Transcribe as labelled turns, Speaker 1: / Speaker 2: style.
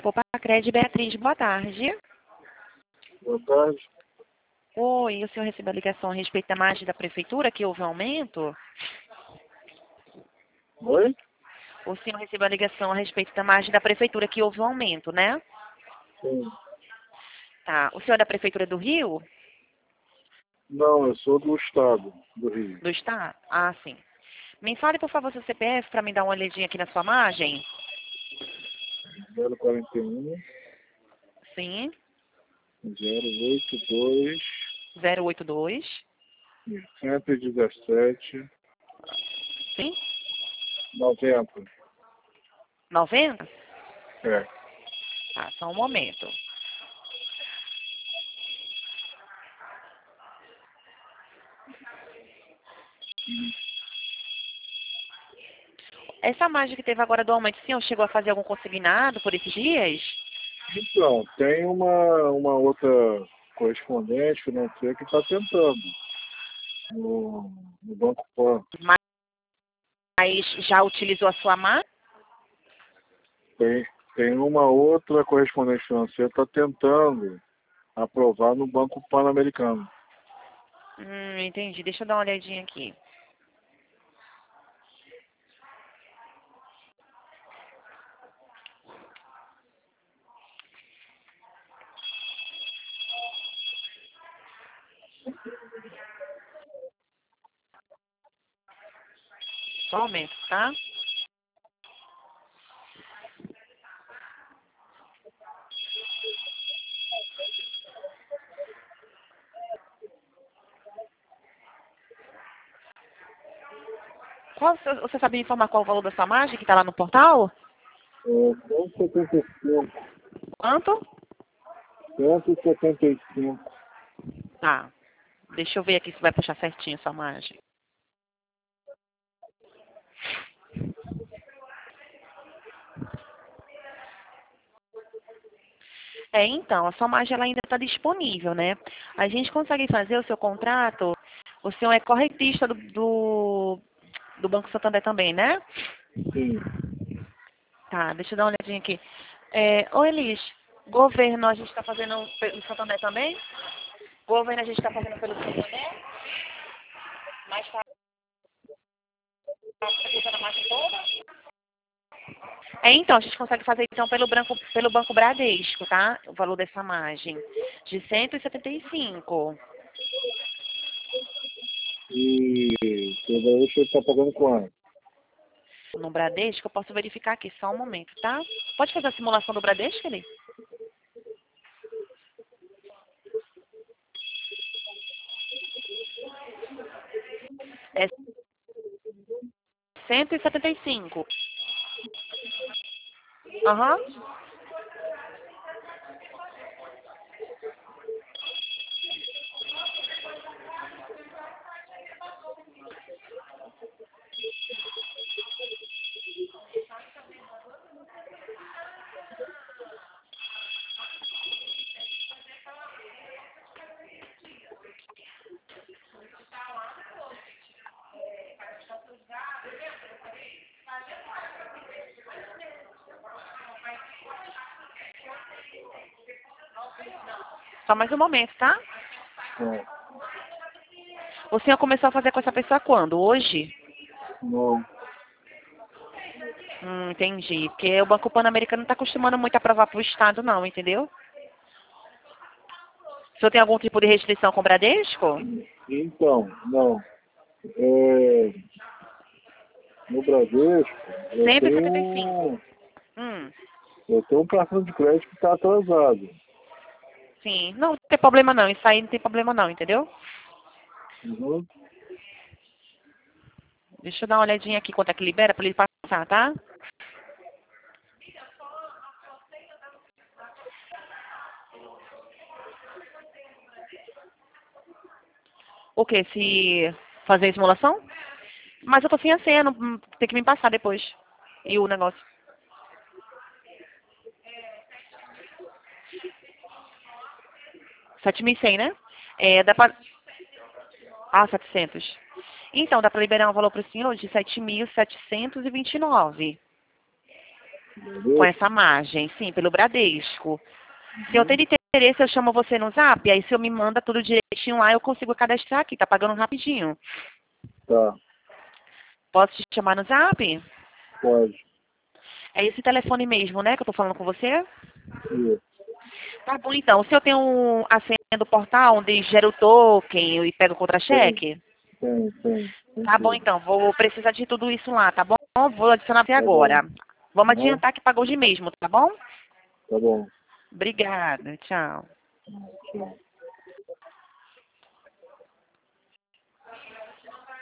Speaker 1: Poupa-Cred, Beatriz, boa tarde.
Speaker 2: Boa tarde.
Speaker 1: Oi, o senhor recebeu a ligação a respeito da margem da prefeitura, que houve um aumento?
Speaker 2: Oi?
Speaker 1: O senhor recebeu a ligação a respeito da margem da prefeitura, que houve um aumento, né?
Speaker 2: Sim.
Speaker 1: Tá. O senhor é da prefeitura do Rio?
Speaker 2: Não, eu sou do estado do Rio.
Speaker 1: Do estado? Ah, sim. Me fale, por favor, seu CPF para me dar uma olhadinha aqui na sua margem.
Speaker 2: 041
Speaker 1: Sim.
Speaker 2: 082
Speaker 1: 082.
Speaker 2: 117
Speaker 1: Sim.
Speaker 2: 90.
Speaker 1: 90?
Speaker 2: É.
Speaker 1: Tá, só um momento. Essa margem que teve agora do aumento, o senhor chegou a fazer algum consignado por esses dias?
Speaker 2: Então, tem uma outra correspondente financeira que está tentando no Banco Pan.
Speaker 1: Mas já utilizou a sua margem?
Speaker 2: Tem uma outra correspondente financeira que está tentando aprovar no Banco Pan-Americano.
Speaker 1: Entendi. Deixa eu dar uma olhadinha aqui. Só um momento, tá? Você sabe me informar qual o valor da sua margem que está lá no portal?
Speaker 2: 175.
Speaker 1: Quanto?
Speaker 2: 175.
Speaker 1: Tá. Deixa eu ver aqui se vai puxar certinho a sua margem. Então, a sua margem ela ainda está disponível, né? A gente consegue fazer o seu contrato. O senhor é corretista do Banco Santander também, né?
Speaker 2: Sim.
Speaker 1: Tá, deixa eu dar uma olhadinha aqui. Ô Elis, governo a gente está fazendo pelo Santander também? Governo a gente está fazendo pelo Santander? Mas está usando a margem toda? Então, a gente consegue fazer então pelo Banco Bradesco, tá? O valor dessa margem. De 175.
Speaker 2: E tudo aí você está pagando quanto?
Speaker 1: No Bradesco, eu posso verificar aqui, só um momento, tá? Pode fazer a simulação do Bradesco, Eli? É 175. Aham. Só mais um momento, tá?
Speaker 2: É.
Speaker 1: O senhor começou a fazer com essa pessoa quando? Hoje?
Speaker 2: Não.
Speaker 1: Entendi. Porque o Banco Pan-Americano não está acostumando muito a aprovar para o Estado, não, entendeu? O senhor tem algum tipo de restrição com o Bradesco?
Speaker 2: Então, não. No Bradesco, eu tenho,
Speaker 1: 175. Hum,
Speaker 2: eu tenho um cartão de crédito que está atrasado.
Speaker 1: sim. Não tem problema não. Isso aí não tem problema não, entendeu?
Speaker 2: Uhum.
Speaker 1: Deixa eu dar uma olhadinha aqui quanto é que libera para ele passar, tá? O quê? Se fazer a simulação? Mas eu tô sem a senha, não, tem que me passar depois. E o negócio. R$ 7.100, né? Dá pra... Ah, 700. Então, dá pra liberar um valor pro senhor de 7.729. Com essa margem, sim, pelo Bradesco. Se eu tenho interesse, eu chamo você no Zap, aí se eu me manda tudo direitinho lá, eu consigo cadastrar aqui, tá pagando rapidinho.
Speaker 2: Tá,
Speaker 1: Posso te chamar no Zap?
Speaker 2: pode.
Speaker 1: É esse telefone mesmo, né, que eu tô falando com você?
Speaker 2: Isso.
Speaker 1: Tá bom, então. Se eu tenho a senha do portal onde gera o token e pega o
Speaker 2: Tem,
Speaker 1: contra-cheque?
Speaker 2: tem
Speaker 1: Tá bom,
Speaker 2: tudo.
Speaker 1: então. Vou precisar de tudo isso lá, tá bom? Vou adicionar até
Speaker 2: Tá bom.
Speaker 1: agora. Vamos
Speaker 2: Aham,
Speaker 1: adiantar que pagou hoje mesmo, tá bom?
Speaker 2: tá bom.
Speaker 1: Obrigada. Tchau.
Speaker 2: Tchau.